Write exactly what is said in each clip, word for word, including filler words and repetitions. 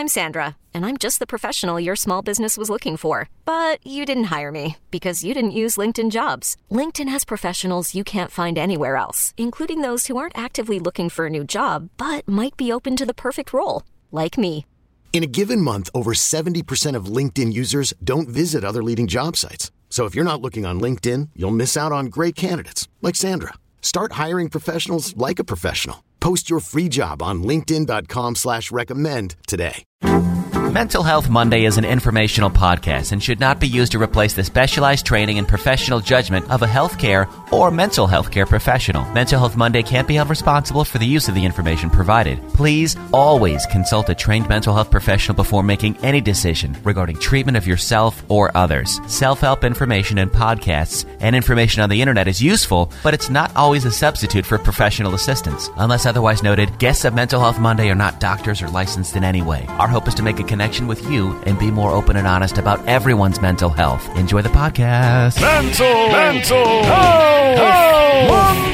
I'm Sandra, and I'm just the professional your small business was looking for. But you didn't hire me because you didn't use LinkedIn Jobs. LinkedIn has professionals you can't find anywhere else, including those who aren't actively looking for a new job, but might be open to the perfect role, like me. In a given month, over seventy percent of LinkedIn users don't visit other leading job sites. So if you're not looking on LinkedIn, you'll miss out on great candidates like Sandra. Start hiring professionals like a professional. Post your free job on linkedin.com slash recommend today. Mental Health Monday is an informational podcast and should not be used to replace the specialized training and professional judgment of a healthcare or mental health care professional. Mental Health Monday can't be held responsible for the use of the information provided. Please always consult a trained mental health professional before making any decision regarding treatment of yourself or others. Self-help information in podcasts and information on the internet is useful, but it's not always a substitute for professional assistance. Unless otherwise noted, guests of Mental Health Monday are not doctors or licensed in any way. Our hope is to make a connection with you and be more open and honest about everyone's mental health. Enjoy the podcast. Mental, mental health, health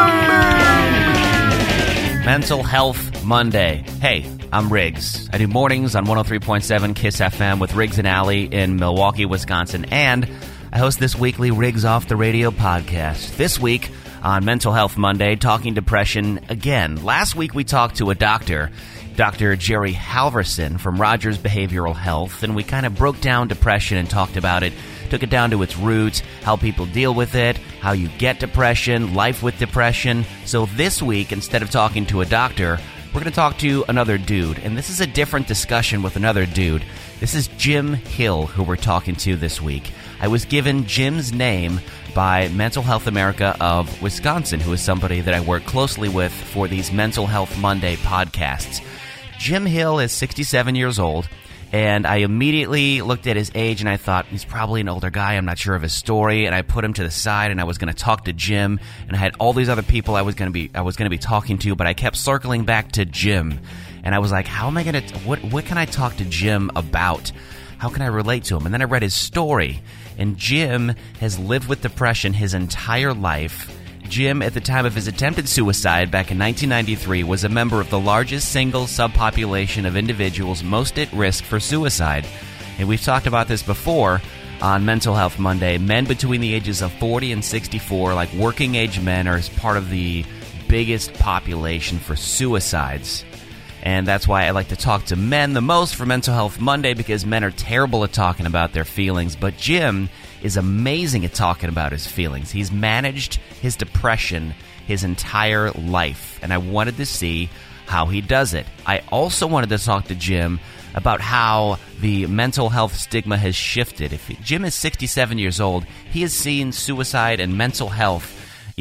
Monday. Mental Health Monday. Hey, I'm Riggs. I do mornings on one oh three point seven KISS F M with Riggs and Alley in Milwaukee, Wisconsin, and I host this weekly Riggs Off the Radio podcast. This week on Mental Health Monday, talking depression again. Last week we talked to a doctor, Doctor Jerry Halverson from Rogers Behavioral Health, and we kind of broke down depression and talked about it, took it down to its roots, how people deal with it, how you get depression, life with depression. So this week, instead of talking to a doctor, we're going to talk to another dude, and this is a different discussion with another dude. This is Jim Hill, who we're talking to this week. I was given Jim's name by Mental Health America of Wisconsin, who is somebody that I work closely with for these Mental Health Monday podcasts. Jim Hill is sixty-seven years old, and I immediately looked at his age and I thought, he's probably an older guy, I'm not sure of his story, and I put him to the side and I was going to talk to Jim, and I had all these other people I was going to be I was going to be talking to, but I kept circling back to Jim, and I was like, how am I going to, what what can I talk to Jim about? How can I relate to him? And then I read his story, and Jim has lived with depression his entire life. Jim, at the time of his attempted suicide back in nineteen ninety-three, was a member of the largest single subpopulation of individuals most at risk for suicide. And we've talked about this before on Mental Health Monday. Men between the ages of forty and sixty-four, like working-age men, are part of the biggest population for suicides. And that's why I like to talk to men the most for Mental Health Monday, because men are terrible at talking about their feelings. But Jim is amazing at talking about his feelings. He's managed his depression his entire life, and I wanted to see how he does it. I also wanted to talk to Jim about how the mental health stigma has shifted. If Jim is sixty-seven years old, he has seen suicide and mental health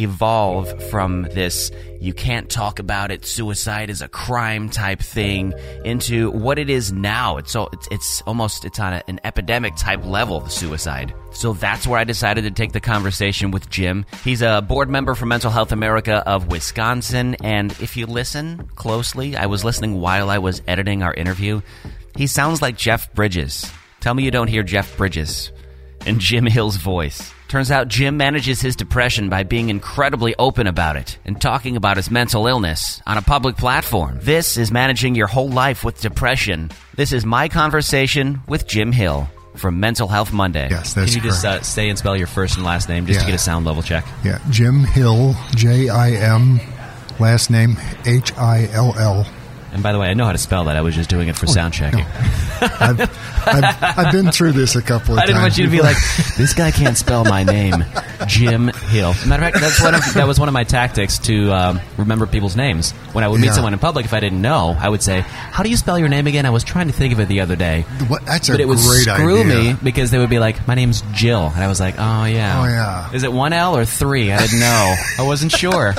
evolve from this you can't talk about it, suicide is a crime type thing, into what it is now. It's so it's, it's almost it's on a, an epidemic type level, the suicide. So that's where I decided to take the conversation with Jim. He's a board member for Mental Health America of Wisconsin, and if you listen closely, I was listening while I was editing our interview, he sounds like Jeff Bridges. Tell me you don't hear Jeff Bridges in Jim Hill's voice. Turns out Jim manages his depression by being incredibly open about it and talking about his mental illness on a public platform. This is managing your whole life with depression. This is my conversation with Jim Hill from Mental Health Monday. Yes, that's Can you just correct. uh, say and spell your first and last name just Yeah. to get a sound level check? Yeah, Jim Hill, J I M, last name H I L L. And by the way, I know how to spell that. I was just doing it for Oh, sound checking. No. I've, I've, I've been through this a couple of I didn't times. want you to be before. like, this guy can't spell my name, Jim Hill. Matter of fact, that's one of, that was one of my tactics to um, remember people's names. When I would meet Yeah. someone in public, if I didn't know, I would say, how do you spell your name again? I was trying to think of it the other day. What, that's a But it would great screw idea. me because they would be like, my name's Jill. And I was like, oh, yeah. Oh, yeah. Is it one L or three? I didn't know. I wasn't sure.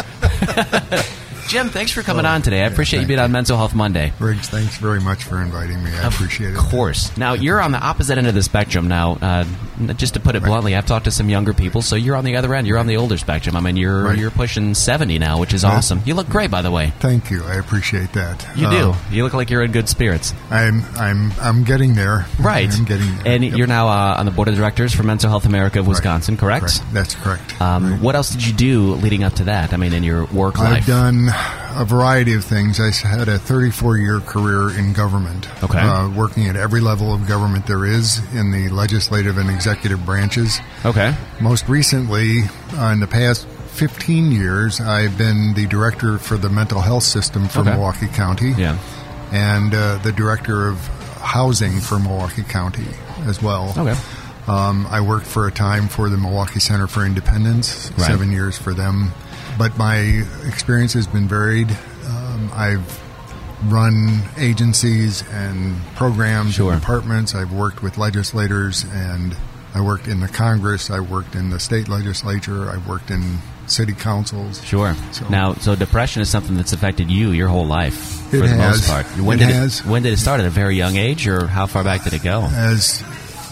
Jim, thanks for coming Oh, on today. I yeah, appreciate you thank being you. on Mental Health Monday. Riggs, thanks very much for inviting me. I appreciate it. Of course. Now, you're on the opposite end of the spectrum now. Uh, just to put it Right. bluntly, I've talked to some younger people, so you're on the other end. You're on the older spectrum. I mean, you're Right. you're pushing seventy now, which is Right. awesome. You look great, by the way. Thank you. I appreciate that. You Uh, do. You look like you're in good spirits. I'm I'm I'm getting there. Right. I'm getting there. And Yep. you're now uh, on the board of directors for Mental Health America of Wisconsin, correct? Correct. That's correct. Um, Right. What else did you do leading up to that? I mean, in your work I've life? done a variety of things. I had a thirty-four year career in government, Okay. uh, working at every level of government there is in the legislative and executive branches. Okay. Most recently, uh, in the past fifteen years, I've been the director for the mental health system for Okay. Milwaukee County, Yeah. and uh, the director of housing for Milwaukee County as well. Okay. Um, I worked for a time for the Milwaukee Center for Independence, Right. seven years for them. But my experience has been varied. Um, I've run agencies and programs Sure. and departments. I've worked with legislators, and I worked in the Congress. I worked in the state legislature. I've worked in city councils. Sure. So- Now, so depression is something that's affected you your whole life, for It the has. most part. When It did has. it? When did it start? At a very young age, or how far back did it go? As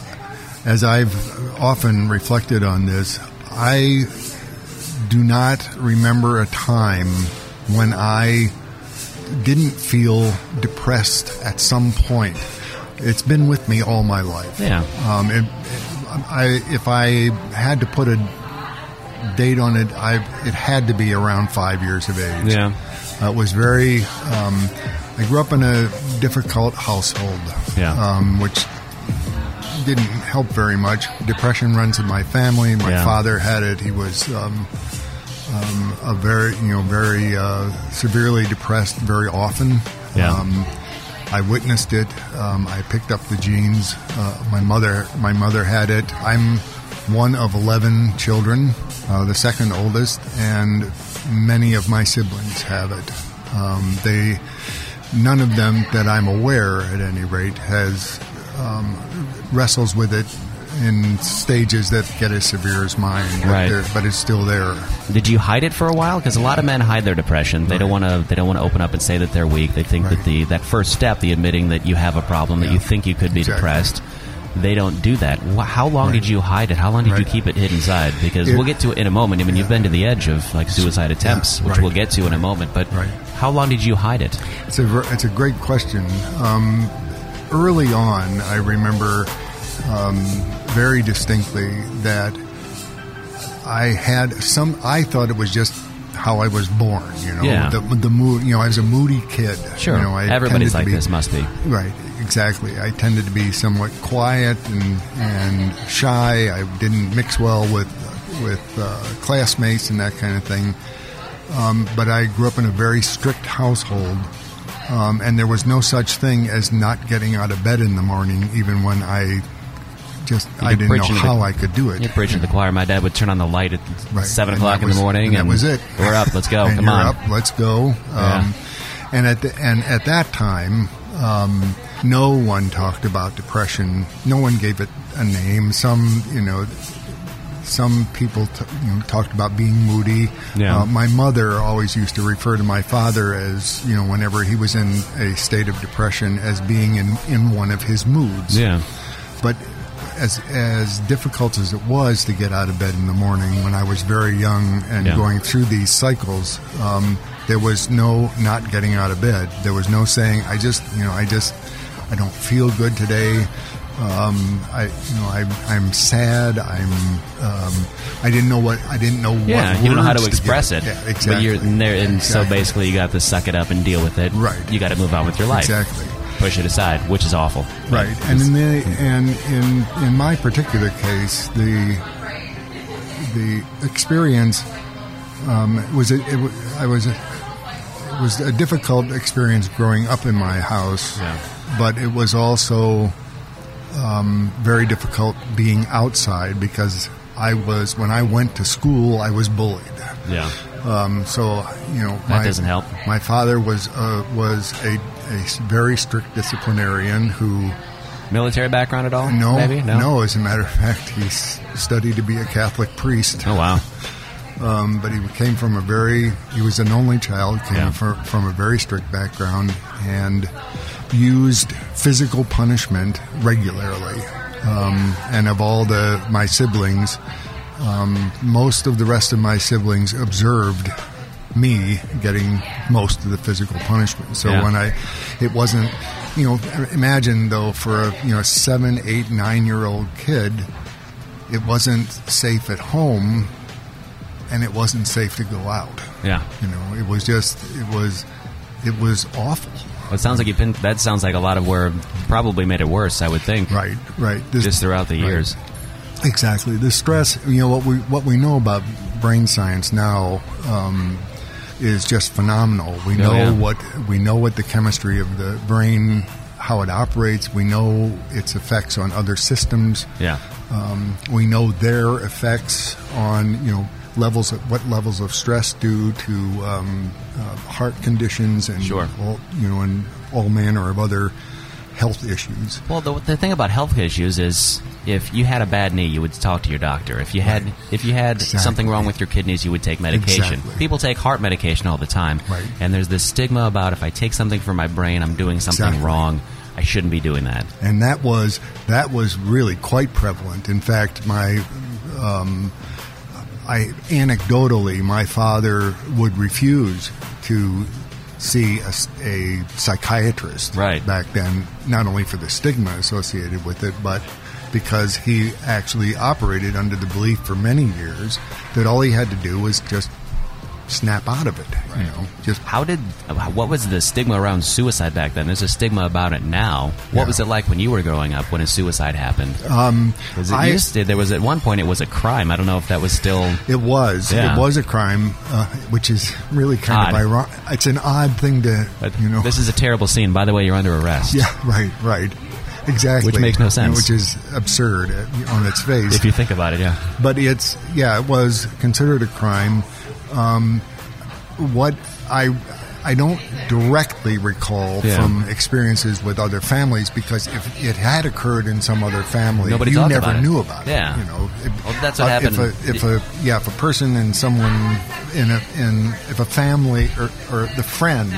as I've often reflected on this, I do not remember a time when I didn't feel depressed at some point. It's been with me all my life. Yeah. Um, it, I, if I had to put a date on it, I, it had to be around five years of age. Yeah. Uh, it was very. Um, I grew up in a difficult household, Yeah. um, which didn't help very much. Depression runs in my family. My Yeah. father had it. He was um, um, a very, you know, very uh, severely depressed very often. Yeah. Um, I witnessed it. Um, I picked up the genes. Uh, my mother, my mother had it. I'm one of eleven children, uh, the second oldest, and many of my siblings have it. Um, they, none of them that I'm aware, at any rate, has um, wrestles with it in stages that get as severe as mine. But Right. they're- But it's still there. Did you hide it for a while? Because a lot of men hide their depression. They don't want to. They don't want to open up and say that they're weak. They think that Right. the that first step, the admitting that you have a problem, that Yeah. you think you could be Exactly. depressed, they don't do that. Wh- How long Right. did you hide it? How long did you Right. keep it hidden inside? Because It- we'll get to it in a moment. I mean, you've been to the edge of like suicide attempts, which right. we'll get to in a moment. But Right. how long did you hide it? It's a ver- it's a great question. Um, early on, I remember um, very distinctly that I had some. I thought it was just how I was born. You know, Yeah. the the mood. You know, I was a moody kid. Sure, You know, I everybody's tended to like be- this. Must be. Right, exactly. I tended to be somewhat quiet and and shy. I didn't mix well with with uh, classmates and that kind of thing. Um, but I grew up in a very strict household, um, and there was no such thing as not getting out of bed in the morning, even when I just I could didn't know preach into how the- I could do it. You're preaching to the choir. My dad would turn on the light at Right. seven And o'clock that in the was- morning, and that was it. We're up. Let's go. And Come you're on. up. Let's go. Yeah. Um, and at the, and at that time, um, no one talked about depression. No one gave it a name. Some, you know, some people t- you know, talked about being moody. Yeah. Uh, my mother always used to refer to my father as, you know, whenever he was in a state of depression, as being in, in one of his moods. Yeah. But as as difficult as it was to get out of bed in the morning when I was very young and Yeah. going through these cycles, um, there was no not getting out of bed. There was no saying, I just, you know, I just, I don't feel good today. Um, I, you know, I, I'm sad. I'm, um, I didn't know what, I didn't know Yeah, what you don't know how to words express give. it. Yeah, exactly. But you're in there, and so Exactly. basically you got to suck it up and deal with it. Right. You got to move on with your life. Exactly. Push it aside, which is awful. Right, and in the and in in my particular case, the the experience um, was a, it, wa- I was a, it was a difficult experience growing up in my house, Yeah. but it was also um, very difficult being outside because I was when I went to school I was bullied. Yeah. Um, so you know That my, doesn't help. My father was uh, was a, a very strict disciplinarian who Military background at all? no Maybe? No. no as a matter of fact he s- studied to be a Catholic priest. Oh wow. Um, but he came from a very he was an only child came Yeah. from, from a very strict background and used physical punishment regularly. Um, and of all the my siblings. Um, most of the rest of my siblings observed me getting most of the physical punishment. So Yeah. when I, it wasn't, you know, imagine though for a you know seven, eight, nine year old kid, it wasn't safe at home and it wasn't safe to go out. Yeah. You know, it was just, it was, it was awful. Well, it sounds like you've been, that sounds like a lot of where probably made it worse, I would think. Right, right. This, just throughout the right. years. Exactly. The stress, you know, what we what we know about brain science now um, is just phenomenal. We Oh, know yeah. what we know what the chemistry of the brain, how it operates. We know its effects on other systems. Yeah. Um, we know their effects on, you know, levels of, what levels of stress due to um, uh, heart conditions and Sure. all, you know, and all manner of other health issues. Well, the, the thing about health issues is, if you had a bad knee, you would talk to your doctor. If you had, Right. if you had Exactly. something wrong with your kidneys, you would take medication. Exactly. People take heart medication all the time, Right. and there's this stigma about if I take something for my brain, I'm doing something Exactly. wrong. I shouldn't be doing that. And that was that was really quite prevalent. In fact, my um, I anecdotally, my father would refuse to see a, a psychiatrist Right. back then, not only for the stigma associated with it, but because he actually operated under the belief for many years that all he had to do was just snap out of it. You know, just How did, what was the stigma around suicide back then? There's a stigma about it now. What Yeah. was it like when you were growing up when a suicide happened? um, 'Cause it I- used to, there was at one point it was a crime. I don't know if that was still. It was. Yeah. It was a crime, uh, which is really kind Odd. of ironic. It's an odd thing to, you know. This is a terrible scene. By the way, you're under arrest. Yeah, right, right. Exactly. Which makes no You know, sense. which is absurd uh, on its face. If you think about it, yeah. But it's, yeah, it was considered a crime. Um, what I I don't directly recall Yeah. from experiences with other families, because if it had occurred in some other family, Nobody you talked never about it. knew about Yeah. it. You know, If- Well, that's what uh, happened. If a, if a yeah, if a person and someone in a in if a family or, or the friend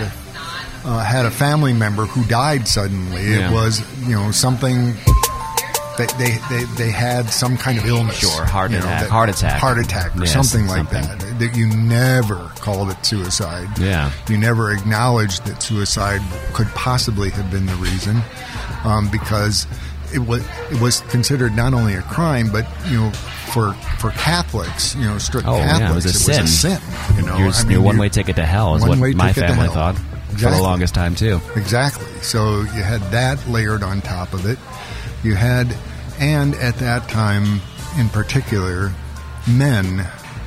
uh, had a family member who died suddenly, Yeah. it was, you know, something. They, they, they, they had some kind of illness. Sure, heart you know, attack. that- Heart attack. Heart attack or Yes, something like something. that. That you never called it suicide. Yeah. You never acknowledged that suicide could possibly have been the reason, um, because it was it was considered not only a crime, but, you know, for for Catholics, you know, strict Oh, Catholics, yeah, it was a sin. sin. You know, Your, I mean, your you- one-way ticket to hell is what one-way my ticket to family hell. thought for the Exactly. longest time, too. Exactly. So you had that layered on top of it. You had, and at that time in particular, men,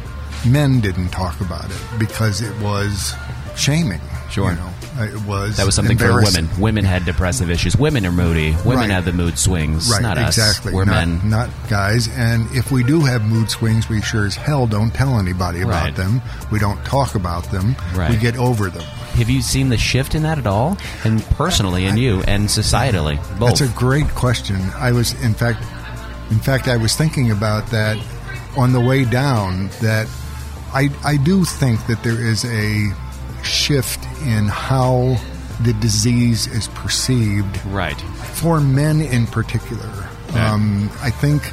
men didn't talk about it because it was shaming. Sure. You know, it was That was something for embarrassing. women. Women had depressive issues. Women are moody. Women Right. have the mood swings. Right, Not us. exactly. We're not, men. not guys. And if we do have mood swings, we sure as hell don't tell anybody about Right. them. We don't talk about them. Right. We get over them. Have you seen the shift in that at all? And personally, in you, and societally, both. That's a great question. I was, in fact, in fact, I was thinking about that on the way down. That I, I do think that there is a shift in how the disease is perceived right. for men in particular. Yeah. Um, I think,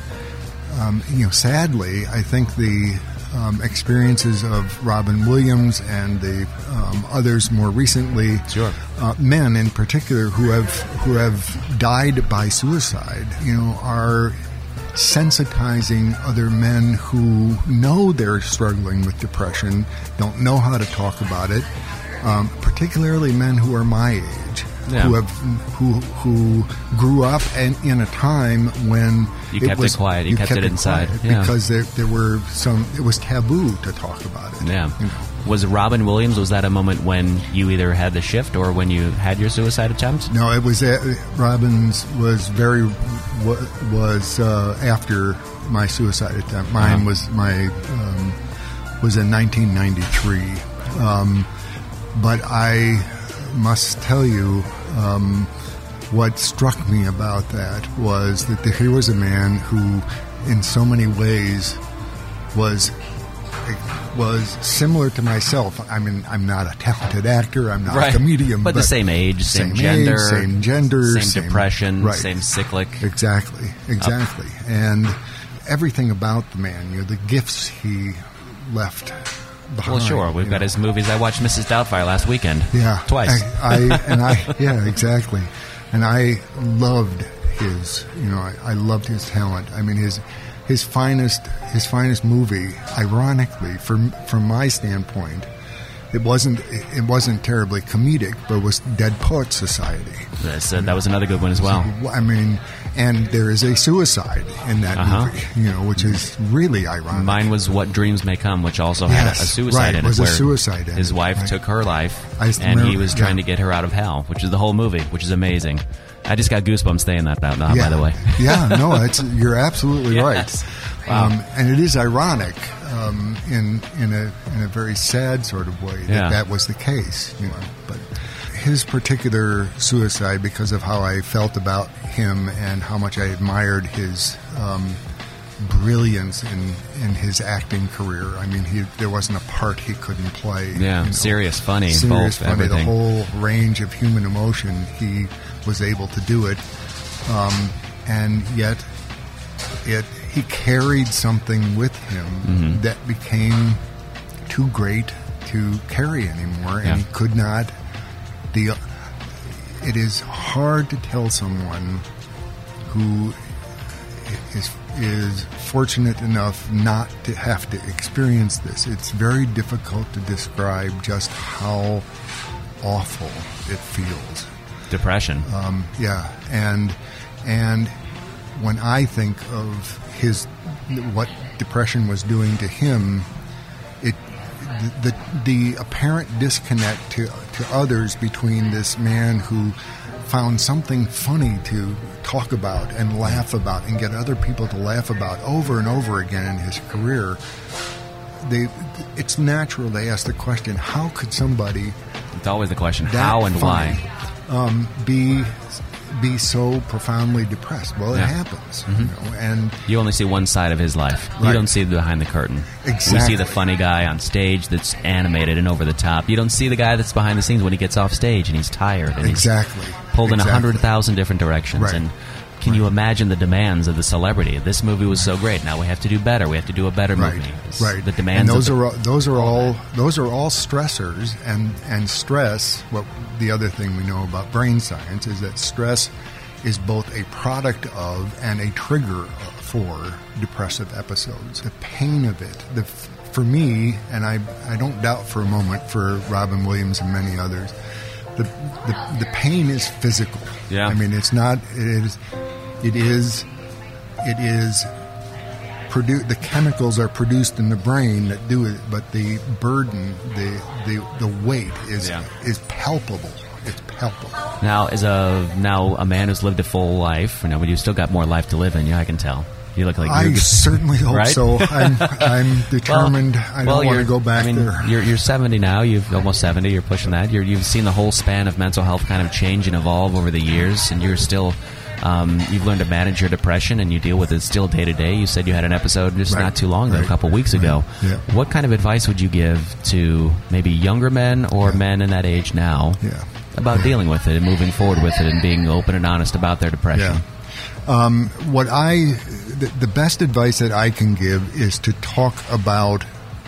um, you know, sadly, I think the um, experiences of Robin Williams and the um, others more recently, Sure. uh, men in particular who have who have died by suicide, you know, are sensitizing other men who know they're struggling with depression, don't know how to talk about it, um, particularly men who are my age, Yeah. who have who who grew up and in a time when You kept it was, quiet, you kept it inside. quiet Yeah. because there there were some it was taboo to talk about it. Yeah. You know. Was Robin Williams, was that a moment when you either had the shift or when you had your suicide attempt? No, it was uh, Robin's was very wa- was uh, after my suicide attempt. Mine Uh-huh. was my um, was in nineteen ninety-three. Um, but I must tell you, um, what struck me about that was that the, here was a man who, in so many ways, was was similar to myself. I mean, I'm not a talented actor. I'm not Right. a comedian, But the same age, same age, gender, same gender, same depression, right. same cyclic. Exactly, exactly. And everything about the man, you know, the gifts he left behind. Well, sure. We've you got know. his movies. I watched Missus Doubtfire last weekend. Yeah, Twice. I, I and I yeah, exactly. And I loved his, you know, I, I loved his talent. I mean, his his finest his finest movie, ironically, from from my standpoint, it wasn't it wasn't terribly comedic, but it was Dead Poets Society. Yes, uh, that was another good one as well. I mean, and there is a suicide in that Uh-huh. movie, you know, which is really ironic. Mine was What Dreams May Come, which also had Yes, a suicide right, in it. was a where suicide in His it, wife right. took her life, I just and he remember- was trying yeah. to get her out of hell, which is the whole movie, which is amazing. I just got goosebumps saying that, now, yeah. by the way. yeah, no, it's, you're absolutely Yes. right. Wow. Um, and it is ironic um, in in a in a very sad sort of way that Yeah. that was the case, you know. But his particular suicide, because of how I felt about him and how much I admired his um, brilliance in in his acting career. I mean, he there wasn't a part he couldn't play. Yeah, you know. serious, funny, serious, both, funny. everything. The whole range of human emotion, he was able to do it, um, and yet it he carried something with him Mm-hmm. that became too great to carry anymore, and Yeah. he could not. The it is hard to tell someone who is is fortunate enough not to have to experience this. It's very difficult to describe just how awful it feels. Depression. Um, yeah, and and when I think of his what depression was doing to him, it the the apparent disconnect to to others between this man who found something funny to talk about and laugh about and get other people to laugh about over and over again in his career. They, it's natural they ask the question, how could somebody It's always the question, that how and funny, why? um, be be so profoundly depressed? Well, Yeah. it happens, you know, and You only see one side of his life. You Right. don't see the behind the curtain. We Exactly. see the funny guy on stage that's animated and over the top. You don't see the guy that's behind the scenes when he gets off stage and he's tired and exactly he's pulled in a exactly. hundred thousand different directions. Right. And can you imagine the demands of the celebrity? This movie was so great. Now we have to do better. We have to do a better Right, movie. It's right. The demands. And those of the, are all, those are all those are all stressors, and and stress. What the other thing we know about brain science is that stress is both a product of and a trigger for depressive episodes. The pain of it, the for me, and I I don't doubt for a moment for Robin Williams and many others, the the, the pain is physical. Yeah. I mean, it's not. It is. It is. It is. Produ- the chemicals are produced in the brain that do it, but the burden, the the, the weight is Yeah. is palpable. It's palpable. now, as a now a man who's lived a full life, you know, but you've still got more life to live in you. I can tell. You look like I you're, certainly hope right? so. I'm I'm determined. Well, I don't well, want to you're- go back I mean, there. You're, you're seventy now. You've almost seventy. You're pushing that. You're, you've seen the whole span of mental health kind of change and evolve over the years, and you're still. Um, you've learned to manage your depression, and you deal with it still day to day. You said you had an episode just Right, not too long ago, right, a couple weeks right, ago. yeah. What kind of advice would you give to maybe younger men or Yeah. men in that age now Yeah. about Yeah. dealing with it and moving forward with it and being open and honest about their depression? Yeah. Um, what I, the, the best advice that I can give is to talk about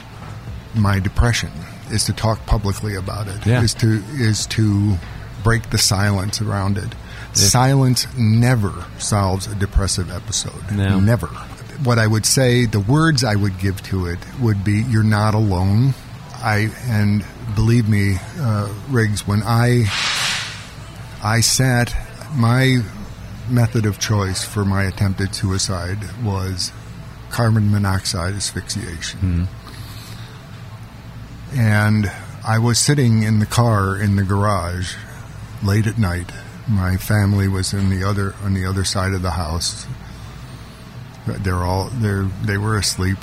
my depression. Is to talk publicly about it. Yeah. Is to is to break the silence around it. Silence never solves a depressive episode. No. Never. What I would say, the words I would give to it would be, "You're not alone." I and believe me, uh, Riggs, when I I sat, my method of choice for my attempted suicide was carbon monoxide asphyxiation. Mm-hmm. And I was sitting in the car in the garage late at night. My family was in the other on the other side of the house. They're all they they were asleep.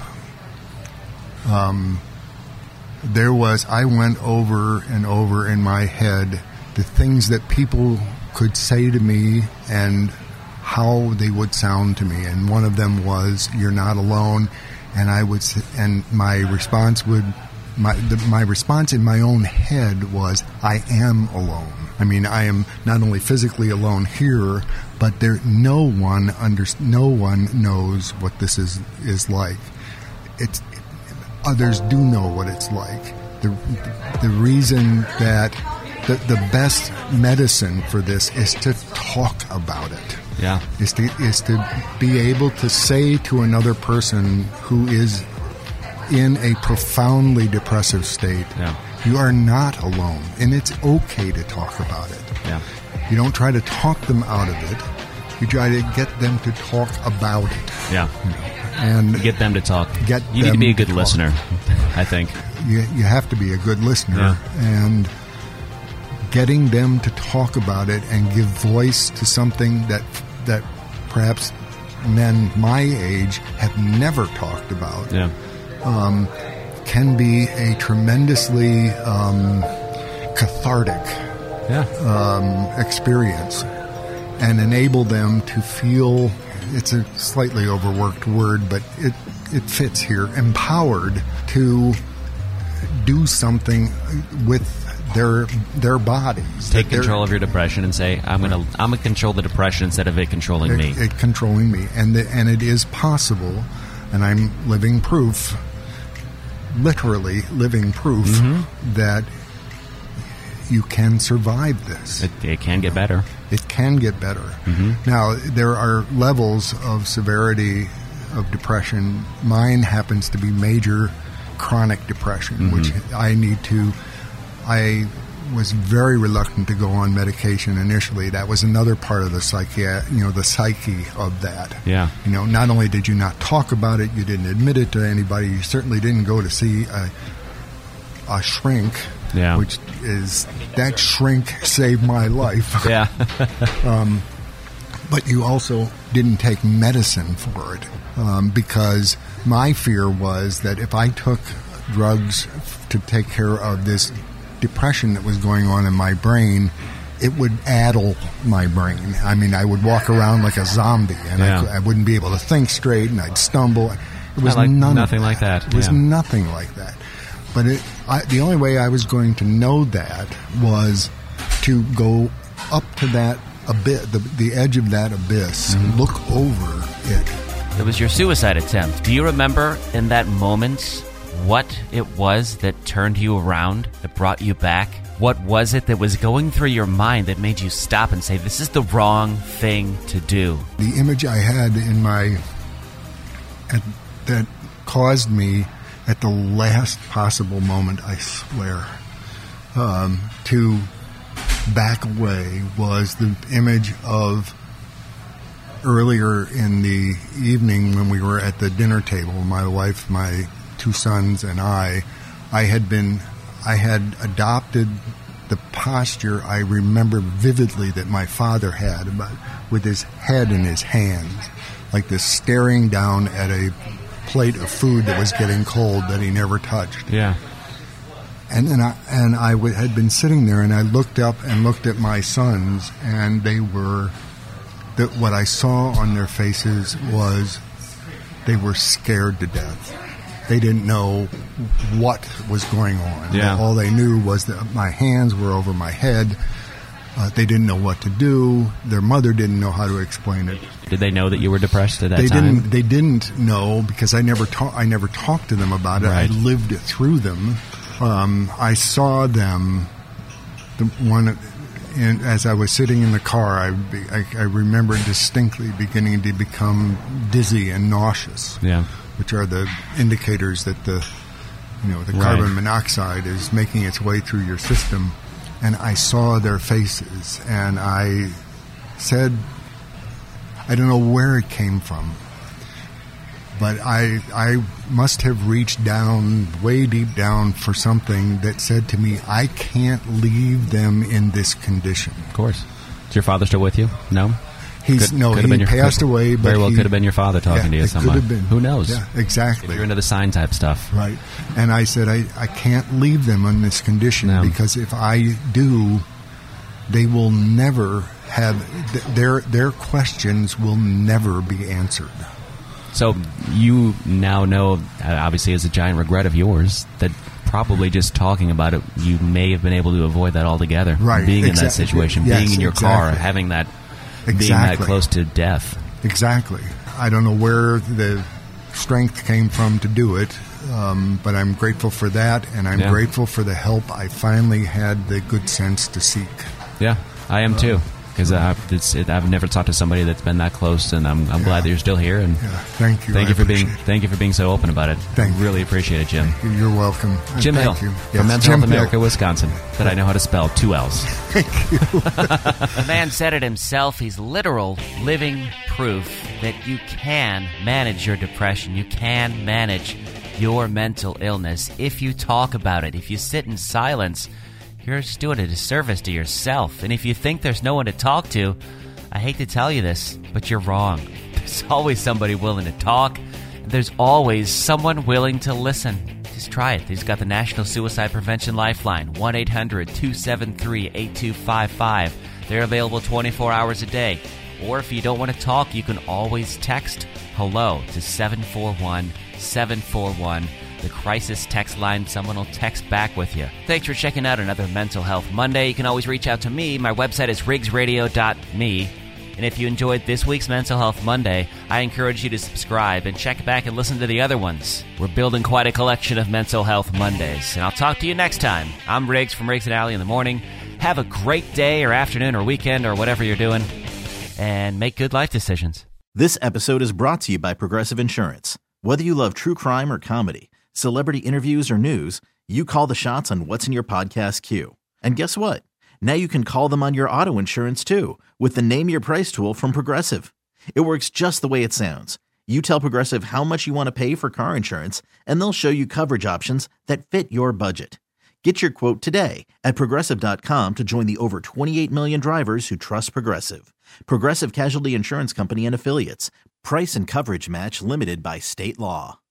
Um, there was I went over and over in my head the things that people could say to me and how they would sound to me, and one of them was, "You're not alone," and I would s- and my response would. My the, my response in my own head was, "I am alone." I mean, I am not only physically alone here, but there no one under no one knows what this is is like. It's others do know what it's like. The the reason that the the best medicine for this is to talk about it. Yeah. Is to is to be able to say to another person who is in a profoundly depressive state, yeah. you are not alone, and it's okay to talk about it. Yeah. You don't try to talk them out of it. You try to get them to talk about it. Yeah. You know, and get them to talk. Get you need to be a good to listener, I think. You, you have to be a good listener. Yeah. And getting them to talk about it and give voice to something that that perhaps men my age have never talked about yeah. um, can be a tremendously um, cathartic yeah. um, experience and enable them to feel, it's a slightly overworked word, but it, it fits here, empowered to do something with their their bodies. Take control of your depression and say, I'm going to I'm going to control the depression instead of it controlling it, me. It controlling me. And the, and it is possible, and I'm living proof, literally living proof, mm-hmm. that you can survive this. It, it can get better. It can get better. Mm-hmm. Now, there are levels of severity of depression. Mine happens to be major chronic depression, mm-hmm. which I need to... I was very reluctant to go on medication initially. That was another part of the psyche, you know, the psyche of that. Yeah. You know, not only did you not talk about it, you didn't admit it to anybody. You certainly didn't go to see a, a shrink. Yeah. Which is, that shrink saved my life. Yeah. um, but you also didn't take medicine for it um, because my fear was that if I took drugs to take care of this depression that was going on in my brain, it would addle my brain. I mean, I would walk around like a zombie, and yeah. I, I wouldn't be able to think straight, and I'd stumble. It was like, none nothing of like that. It was yeah. nothing like that. But it, I, the only way I was going to know that was to go up to that abyss, the, the edge of that abyss, mm-hmm. look over it. It was your suicide attempt. Do you remember in that moment what it was that turned you around, that brought you back? What was it that was going through your mind that made you stop and say, this is the wrong thing to do? The image I had in my... At, that caused me, at the last possible moment, I swear, um, to back away was the image of earlier in the evening when we were at the dinner table, my wife, my two sons, and I, I had been, I had adopted the posture I remember vividly that my father had, about, with his head in his hands, like this, staring down at a plate of food that was getting cold that he never touched. Yeah. And then I, and I w- had been sitting there, and I looked up and looked at my sons, and they were, that what I saw on their faces was they were scared to death. They didn't know what was going on. Yeah. All they knew was that my hands were over my head. Uh, they didn't know what to do. Their mother didn't know how to explain it. Did they know that you were depressed at that they time? Didn't, they didn't know because I never, ta- I never talked to them about it. Right. I lived it through them. Um, I saw them, the one, in, as I was sitting in the car, I, be, I, I remember distinctly beginning to become dizzy and nauseous. Yeah. Which are the indicators that the, you know, the right. carbon monoxide is making its way through your system. And I saw their faces, and I said, I don't know where it came from, but I I must have reached down, way deep down, for something that said to me, I can't leave them in this condition. Of course. Is your father still with you? No? He's could, no, could he your, passed could, away. But very well he, could have been your father talking yeah, to you. It Someone. could have been. Who knows? Yeah, exactly. If you're into the sign type stuff, right? And I said, I, I can't leave them in this condition no. because if I do, they will never have their their questions will never be answered. So you now know, obviously, as a giant regret of yours, that probably just talking about it, you may have been able to avoid that altogether. Right. Being Exac- in that situation, yes, being in your exactly. car, having that, exactly. being that close to death. Exactly. I don't know where the strength came from to do it, um, but I'm grateful for that, and I'm yeah. grateful for the help I finally had the good sense to seek. Yeah, I am too. because I've never talked to somebody that's been that close, and I'm, I'm yeah. glad that you're still here. And yeah, thank you. Thank I you for being it. thank you for being so open about it. Thank I really you. appreciate it, Jim. You. You're welcome. Jim thank Hill you. from Yes, Mental Jim Health America, Hill. Wisconsin. That I know how to spell. Two L's. Thank you. The man said it himself. He's literal, living proof that you can manage your depression. You can manage your mental illness if you talk about it. If you sit in silence, you're just doing a disservice to yourself. And if you think there's no one to talk to, I hate to tell you this, but you're wrong. There's always somebody willing to talk, and there's always someone willing to listen. Just try it. He's got the National Suicide Prevention Lifeline, one eight hundred two seven three eight two five five. They're available twenty-four hours a day. Or if you don't want to talk, you can always text HELLO to seven four one seven four one. The crisis text line. Someone will text back with you. Thanks for checking out another Mental Health Monday. You can always reach out to me. My website is riggs radio dot me. And if you enjoyed this week's Mental Health Monday, I encourage you to subscribe and check back and listen to the other ones. We're building quite a collection of Mental Health Mondays. And I'll talk to you next time. I'm Riggs from Riggs and Alley in the Morning. Have a great day or afternoon or weekend or whatever you're doing. And make good life decisions. This episode is brought to you by Progressive Insurance. Whether you love true crime or comedy, celebrity interviews or news, you call the shots on what's in your podcast queue. And guess what? Now you can call them on your auto insurance too with the Name Your Price tool from Progressive. It works just the way it sounds. You tell Progressive how much you want to pay for car insurance, and they'll show you coverage options that fit your budget. Get your quote today at Progressive dot com to join the over twenty-eight million drivers who trust Progressive. Progressive Casualty Insurance Company and Affiliates. Price and coverage match limited by state law.